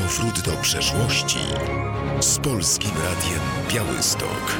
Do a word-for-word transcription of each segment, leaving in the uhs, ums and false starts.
Powrót do przeszłości z Polskim Radiem Białystok.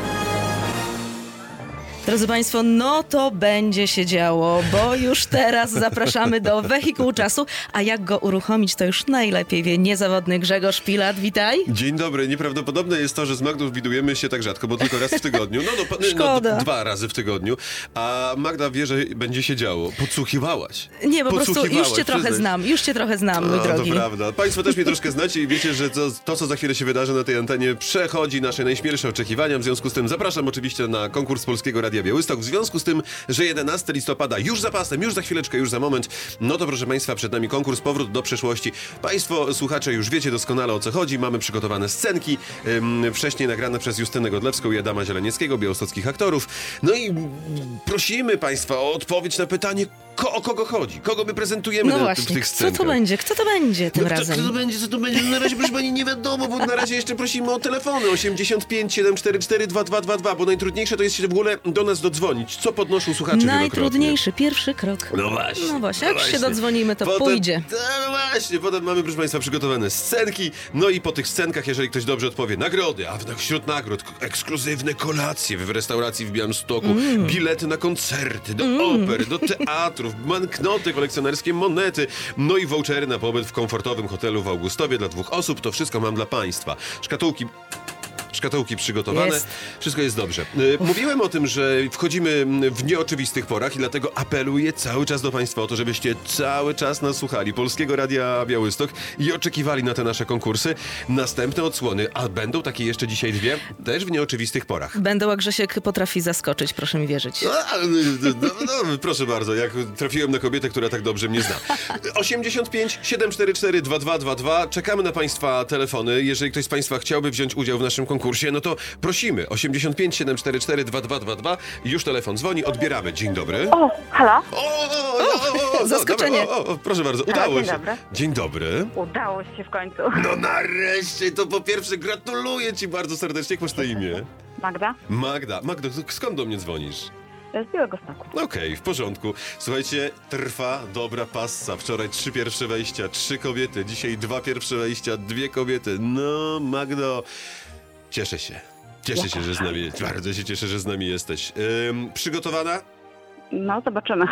Drodzy Państwo, no to będzie się działo, bo już teraz zapraszamy do wehikułu czasu, a jak go uruchomić, to już najlepiej wie niezawodny Grzegorz Pilat. Witaj. Dzień dobry. Nieprawdopodobne jest to, że z Magdą widujemy się tak rzadko, bo tylko raz w tygodniu. No, no, no, Szkoda. no dwa razy w tygodniu. A Magda wie, że będzie się działo. Podsłuchiwałaś. Nie, po prostu już Podsłuchiwałaś, cię trochę przyznaj. znam, już cię trochę znam, mój A, drogi. To prawda. Państwo też mnie troszkę znacie i wiecie, że to, to, co za chwilę się wydarzy na tej antenie, przechodzi nasze najśmielsze oczekiwania. W związku z tym zapraszam oczywiście na konkurs Polskiego Radia Białystok. W związku z tym, że jedenastego listopada już za pasem, już za chwileczkę, już za moment, no to proszę Państwa, przed nami konkurs Powrót do przeszłości. Państwo, słuchacze, już wiecie doskonale, o co chodzi. Mamy przygotowane scenki, ym, wcześniej nagrane przez Justynę Godlewską i Adama Zielenieckiego, białostockich aktorów. No i mm, prosimy Państwa o odpowiedź na pytanie, ko- o kogo chodzi, kogo my prezentujemy No na, właśnie, w tych co scenkach. to będzie? Kto to będzie tym No, kto, razem? kto to będzie, co to będzie? Na razie, proszę Pani, nie wiadomo, bo na razie jeszcze prosimy o telefony osiemdziesiąt pięć siedem cztery cztery dwa dwa dwa dwa, bo najtrudniejsze to jest się w ogóle do nas dodzwonić. Co podnoszą słuchacze wielokrotnie? Najtrudniejszy, pierwszy krok. No właśnie. No właśnie, no jak się właśnie. dodzwonimy, to Potem, pójdzie. No właśnie, potem mamy, proszę Państwa, przygotowane scenki, no i po tych scenkach, jeżeli ktoś dobrze odpowie, nagrody, a wśród nagród k- ekskluzywne kolacje w restauracji w Białymstoku, Mm. bilety na koncerty, do oper, do teatrów, banknoty kolekcjonerskie, monety, no i vouchery na pobyt w komfortowym hotelu w Augustowie dla dwóch osób. To wszystko mam dla Państwa. Szkatułki... Szkatułki przygotowane. Jest. Wszystko jest dobrze. Y, Mówiłem o tym, że wchodzimy w nieoczywistych porach i dlatego apeluję cały czas do Państwa o to, żebyście cały czas nas słuchali Polskiego Radia Białystok i oczekiwali na te nasze konkursy. Następne odsłony, a będą takie jeszcze dzisiaj dwie, też w nieoczywistych porach. Będą, a Grzesiek potrafi zaskoczyć, proszę mi wierzyć. A, no, no, no, proszę bardzo, jak trafiłem na kobietę, która tak dobrze mnie zna. osiemdziesiąt pięć siedem cztery cztery dwa dwa dwa dwa. Czekamy na Państwa telefony. Jeżeli ktoś z Państwa chciałby wziąć udział w naszym konkursie, no to prosimy. osiemdziesiąt pięć siedem cztery cztery dwa dwa dwa dwa. Już telefon dzwoni, odbieramy. Dzień dobry. O, halo? O, o, o, o, zaskoczenie. Dobra, o, o, proszę bardzo, udało dzień się. dobry. Dzień dobry. Udało się w końcu. No nareszcie, to po pierwsze gratuluję Ci bardzo serdecznie. Jak masz na imię? Magda? Magda. Magda, skąd do mnie dzwonisz? Z Białegostoku. Okej, w porządku. Słuchajcie, trwa dobra passa. Wczoraj trzy pierwsze wejścia, trzy kobiety. Dzisiaj dwa pierwsze wejścia, dwie kobiety. No, Magdo, cieszę się. Cieszę się, że z nami, bardzo się cieszę, że z nami jesteś. Ym, przygotowana? No, zobaczymy.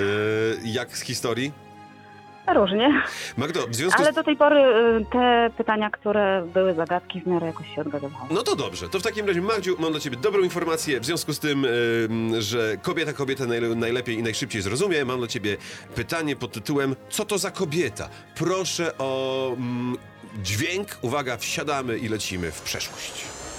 Yy, jak z historii? Różnie. Magdo, w związku Ale z... do tej pory y, te pytania, które były zagadki, w miarę jakoś się odgadywały. No to dobrze, to w takim razie, Magdziu, mam dla Ciebie dobrą informację. W związku z tym, ym, że kobieta kobietę najle- najlepiej i najszybciej zrozumie, mam dla Ciebie pytanie pod tytułem co to za kobieta? Proszę o mm, dźwięk. Uwaga, wsiadamy i lecimy w przeszłość.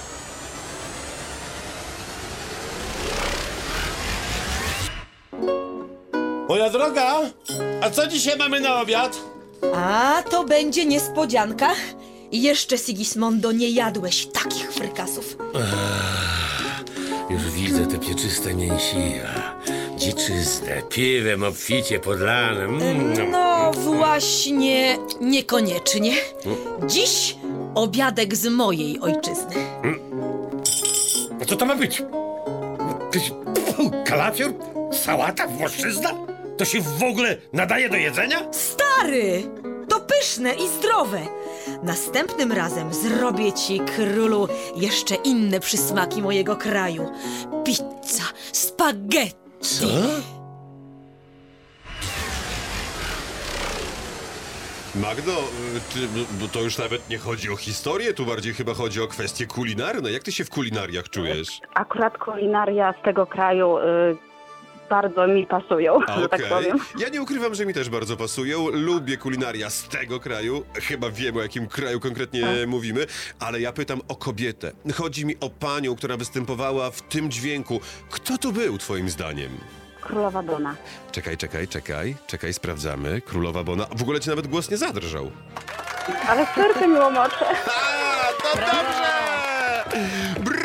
Moja droga, a co dzisiaj mamy na obiad? A, to będzie niespodzianka. I jeszcze, Sigismondo, nie jadłeś takich frykasów. Już widzę te pieczyste mięsiwa, dziczyste, piwem obficie podlane. Mm. No właśnie, niekoniecznie. Dziś obiadek z mojej ojczyzny. A co to ma być? Jakiś kalafior? Sałata? Włoszczyzna? To się w ogóle nadaje do jedzenia? Stary, to pyszne i zdrowe. Następnym razem zrobię ci, królu, jeszcze inne przysmaki mojego kraju. Pizza, spaghetti. Co? Magdo, y, czy, bo to już nawet nie chodzi o historię, tu bardziej chyba chodzi o kwestie kulinarne. Jak Ty się w kulinariach czujesz? Akurat kulinaria z tego kraju y, bardzo mi pasują, A, że tak okej. powiem. Ja nie ukrywam, że mi też bardzo pasują. Lubię kulinaria z tego kraju. Chyba wiem, o jakim kraju konkretnie mówimy. Ale ja pytam o kobietę. Chodzi mi o panią, która występowała w tym dźwięku. Kto to był, twoim zdaniem? Królowa Bona. Czekaj, czekaj, czekaj. Czekaj, sprawdzamy. Królowa Bona. W ogóle ci nawet głos nie zadrżał. Ale serce mi łomocze. A, to dobrze! Brawo!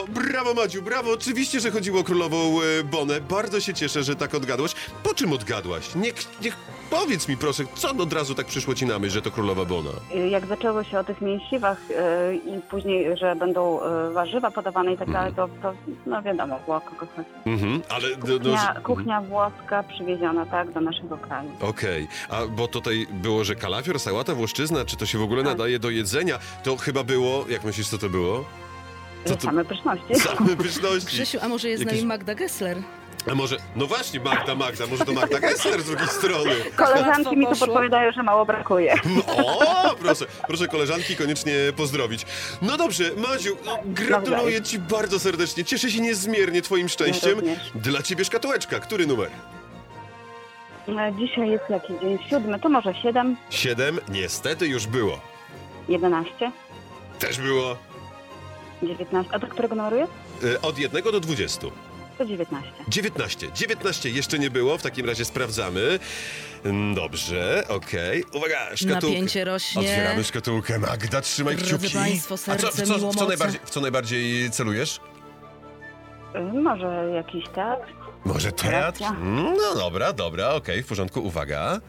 brawo Madziu, brawo. Oczywiście, że chodziło o królową e, Bonę. Bardzo się cieszę, że tak odgadłaś. Po czym odgadłaś? Niech, niech powiedz mi proszę, co od razu tak przyszło ci na myśl, że to królowa Bona? Y, Jak zaczęło się o tych mięsiwach y, i później, że będą y, warzywa podawane i tak dalej, to, to no wiadomo było, o kogo chodzi. Mhm, ale... No, no, Kuchnia, że- kuchnia włoska przywieziona, tak, do naszego kraju. Okej, a bo tutaj było, że kalafior, sałata, włoszczyzna, czy to się w ogóle Tak. nadaje do jedzenia? To chyba było, jak myślisz, co to było? Co to- Same pyszności. Same pyszności. Krzysiu, a może jest z Jakieś- nami Magda Gessler? A może, no właśnie, Magda, Magda, może to Magda Gessler z drugiej strony. Koleżanki mi tu poszło. podpowiadają, że mało brakuje. O, proszę, proszę koleżanki koniecznie pozdrowić. No dobrze, Madziu, no, gratuluję Nawzajem. ci bardzo serdecznie. Cieszę się niezmiernie twoim szczęściem. również. Dla ciebie szkatułeczka. Który numer? E, Dzisiaj jest jaki dzień? Siódmy, to może siedem, Siedem, niestety już było. jedenaście, Też było. dziewiętnaście. A do którego numeru jest? Y, Od jednego do dwudziestu. To dziewiętnaście. dziewiętnaście. dziewiętnaście jeszcze nie było, w takim razie sprawdzamy. Mm, Dobrze, okej. Uwaga, szkatułka. Napięcie rośnie. Otwieramy szkatułkę. Magda, trzymaj Drodzy kciuki. państwo, A co, serce w, co, w, co, miłomoce. najbardziej, w co najbardziej celujesz? Y, Może jakiś teatr? Może teatr? Racja. Mm, No dobra, dobra, okej, w porządku, uwaga.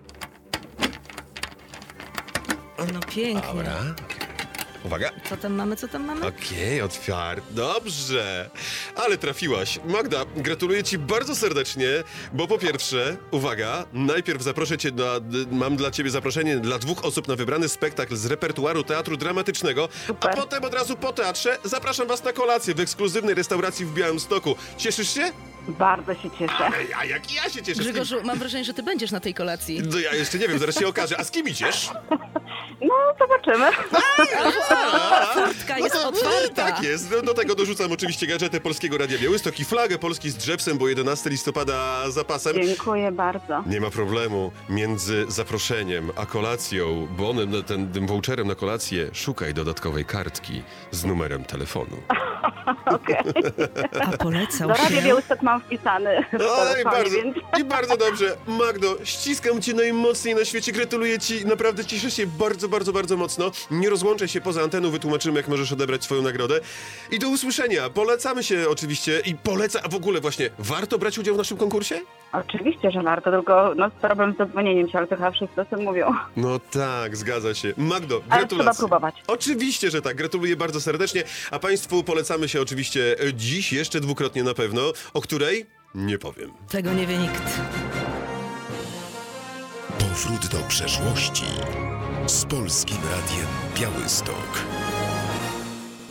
No pięknie. Dobra. Uwaga. Co tam mamy, co tam mamy? Okej, otwarte. Dobrze. Ale trafiłaś. Magda, gratuluję ci bardzo serdecznie, bo po pierwsze, uwaga, najpierw zaproszę cię na, d- mam dla ciebie zaproszenie dla dwóch osób na wybrany spektakl z repertuaru teatru dramatycznego, Super. a potem od razu po teatrze zapraszam was na kolację w ekskluzywnej restauracji w Białymstoku. Cieszysz się? Bardzo się cieszę. Ej, a jak ja się cieszę. Z kim... Grzegorzu, mam wrażenie, że ty będziesz na tej kolacji. No ja jeszcze nie wiem, zaraz się okaże. A z kim idziesz? No, zobaczymy. Furtka jest to- otwarta. Tak jest. Do, do tego dorzucam oczywiście gadżetę Polskiego Radia Białystok i flagę Polski z drzewsem, bo jedenastego listopada za pasem. Dziękuję bardzo. Nie ma problemu. Między zaproszeniem a kolacją, bonem, no, ten, tym voucherem na kolację, szukaj dodatkowej kartki z numerem telefonu. Okej. A polecał Do Radia się... Białystok mam wpisany w No, ale i telefonie, bardzo, więc i bardzo dobrze. Magdo, ściskam cię najmocniej na świecie, gratuluję ci, naprawdę cieszę się bardzo, bardzo, bardzo mocno. Nie rozłączę się poza anteną, wytłumaczymy, jak możesz odebrać swoją nagrodę. I do usłyszenia. Polecamy się oczywiście i poleca, a w ogóle właśnie, warto brać udział w naszym konkursie? oczywiście, że warto, tylko no, problem z zadzwonieniem się, ale to chyba wszyscy o tym mówią. No tak, zgadza się. Magdo, Ale gratulacje. trzeba próbować. Oczywiście, że tak. Gratuluję bardzo serdecznie. A Państwu polecamy się oczywiście e, dziś, jeszcze dwukrotnie na pewno. O której? Nie powiem. Tego nie wie nikt. Powrót do przeszłości z Polskim Radiem Białystok.